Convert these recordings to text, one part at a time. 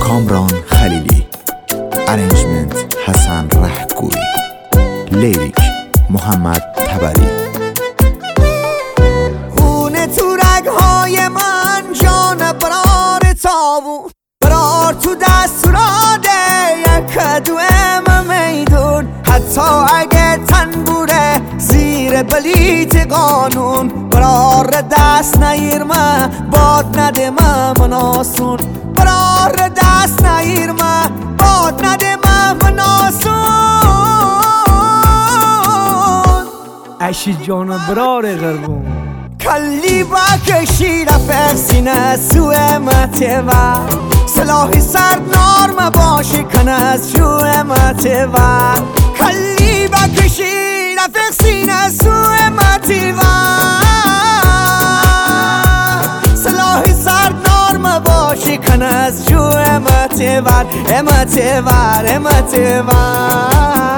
کامران خلیلی، ارنجمنت حسن رهگوی، لیریک محمد تبری. خونه تو رگهای من جان برار تابون، برار تو دستوراده یک دوام میدون، حتی اگه تنبوره زیر بلیت قانون، برار دست نگیرمه باد ندمه مناسون، برار دست نگیرمه باد ندمه مناسون. اشی جان برار غربون کلی با کشی رفت سینه سوه متوا، سلاحی سرد نارم باشی کن از شوه متوا، کلی با کشی رفت سینه سوه متوا، سلاحی سرد نارم باشی کن از شوه متوا، متوا متوا.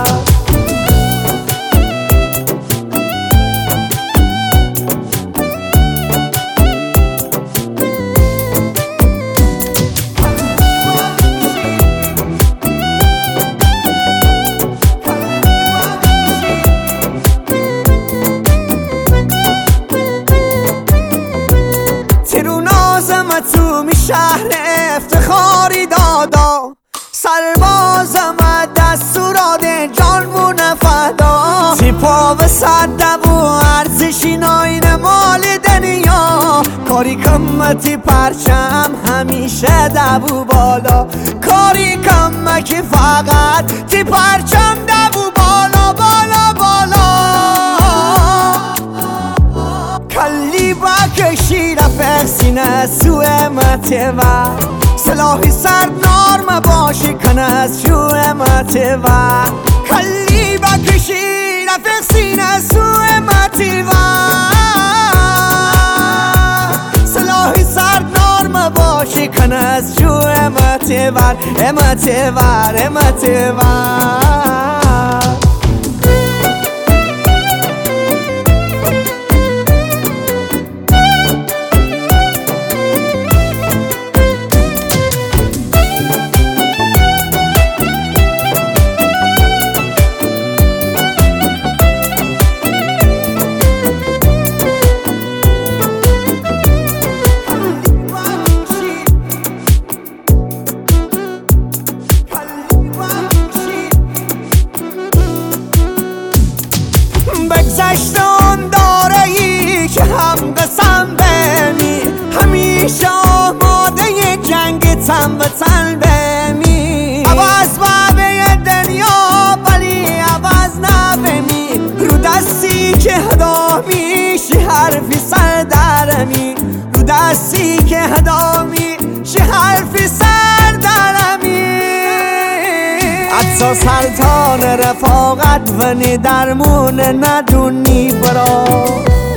تو می شهر افتخاری دادا، سربازم دستورات جان فدا، تیپا و صدب و ارزشی ناین مال دنیا، کاری کمتی پرچم همیشه دبو بالا، کاری کمکی فقط تی پرچم دبو بالا بالا بالا. کلی با کشی رفت سینه سوه متوا، سلاحی سرد نارم باشی کن از شوه متوا، کلی با کشی رفت سینه سوه متوا، سلاحی سرد نارم باشی کن از شوه متوا، متوا متوا. بگذشتان داره ای که هم قسم بمی، همیشه آماده جنگ تن به تن بمی، عوض بابه دنیا ولی عوض نبمی، رو دستی که هدا میشی حرفی سر درمی، رو دستی که هدا میشی حرفی سر درمی. حتی سلطان رفاقت ونی درمون ندونی برا،